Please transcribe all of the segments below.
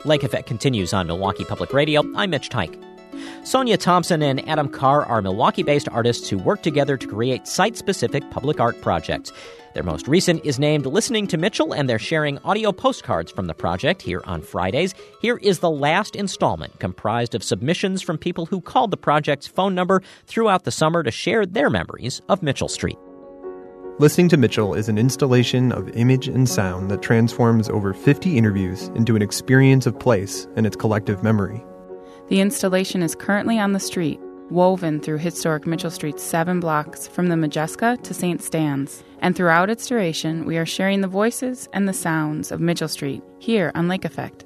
Lake Effect continues on Milwaukee Public Radio. I'm Mitch Teich. Sonia Thompson and Adam Carr are Milwaukee-based artists who work together to create site-specific public art projects. Their most recent is named Listening to Mitchell, and they're sharing audio postcards from the project here on Fridays. Here is the last installment, comprised of submissions from people who called the project's phone number throughout the summer to share their memories of Mitchell Street. Listening to Mitchell is an installation of image and sound that transforms over 50 interviews into an experience of place and its collective memory. The installation is currently on the street, woven through historic Mitchell Street's 7 blocks from the Majeska to St. Stan's. And throughout its duration, we are sharing the voices and the sounds of Mitchell Street here on Lake Effect.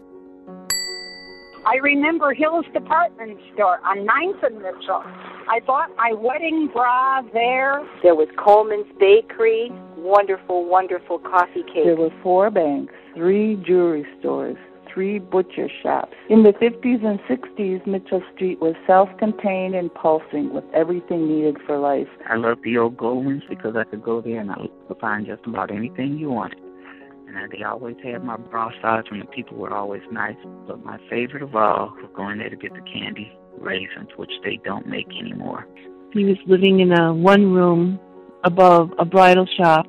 I remember Hill's Department Store on 9th and Mitchell. I bought my wedding bra there. There was Coleman's Bakery, wonderful, wonderful coffee cake. There were 4 banks, 3 jewelry stores, 3 butcher shops. In the 50s and 60s, Mitchell Street was self-contained and pulsing with everything needed for life. I loved the old Goldman's because I could go there and I could find just about anything you wanted. And they always had my bra size and the people were always nice. But my favorite of all was going there to get the candy raisins, which they don't make anymore. He was living in a one room above a bridal shop.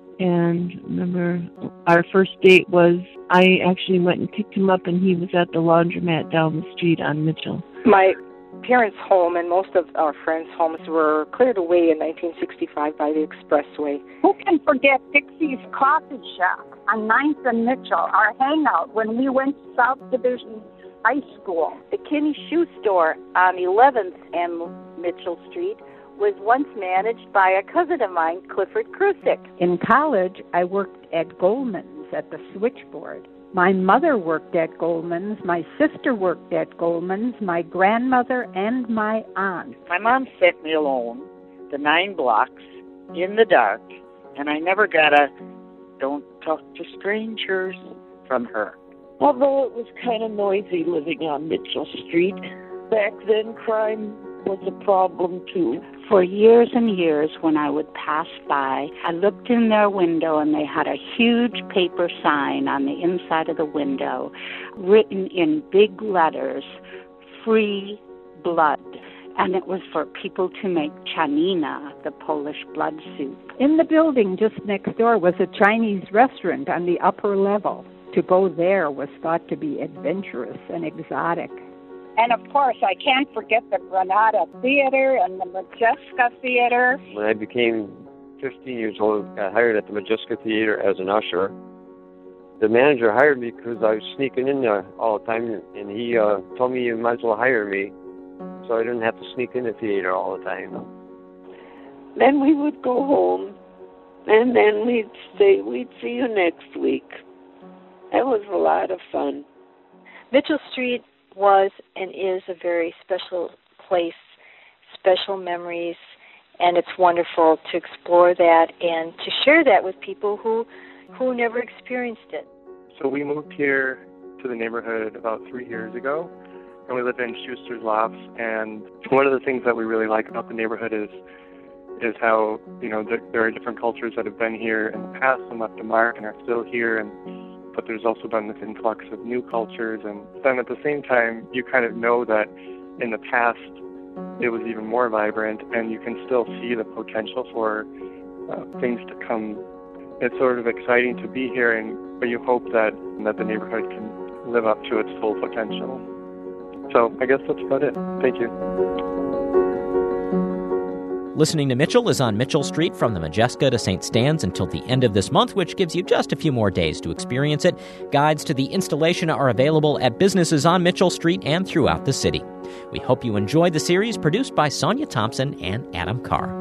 And remember, our first date was, I actually went and picked him up and he was at the laundromat down the street on Mitchell. My parents' home and most of our friends' homes were cleared away in 1965 by the expressway. Who can forget Dixie's Coffee Shop on 9th and Mitchell, our hangout when we went to South Division High School? The Kinney Shoe Store on 11th and Mitchell Street was once managed by a cousin of mine, Clifford Krusick. In college, I worked at Goldman's at the switchboard. My mother worked at Goldman's, my sister worked at Goldman's, my grandmother, and my aunt. My mom sent me alone, the 9 blocks, in the dark, and I never got a "don't talk to strangers" from her. Although it was kind of noisy living on Mitchell Street, back then crime was a problem too. For years and years, when I would pass by, I looked in their window and they had a huge paper sign on the inside of the window, written in big letters, "Free Blood." And it was for people to make chanina, the Polish blood soup. In the building just next door was a Chinese restaurant on the upper level. To go there was thought to be adventurous and exotic. And of course, I can't forget the Granada Theater and the Majeska Theater. When I became 15 years old, I got hired at the Majeska Theater as an usher. The manager hired me because I was sneaking in there all the time, and he told me you might as well hire me so I didn't have to sneak in the theater all the time. Then we would go home, and then we'd see you next week. That was a lot of fun. Mitchell Street was and is a very special place, special memories, and it's wonderful to explore that and to share that with people who never experienced it. So we moved here to the neighborhood about 3 years ago, and we live in Schuster's Lofts, and one of the things that we really like about the neighborhood is how, there are different cultures that have been here in the past and left a mark and are still here, but there's also been this influx of new cultures, and then at the same time, you kind of know that in the past it was even more vibrant, and you can still see the potential for things to come. It's sort of exciting to be here, but you hope that the neighborhood can live up to its full potential. So I guess that's about it. Thank you. Listening to Mitchell is on Mitchell Street from the Majeska to St. Stan's until the end of this month, which gives you just a few more days to experience it. Guides to the installation are available at businesses on Mitchell Street and throughout the city. We hope you enjoyed the series produced by Sonia Thompson and Adam Carr.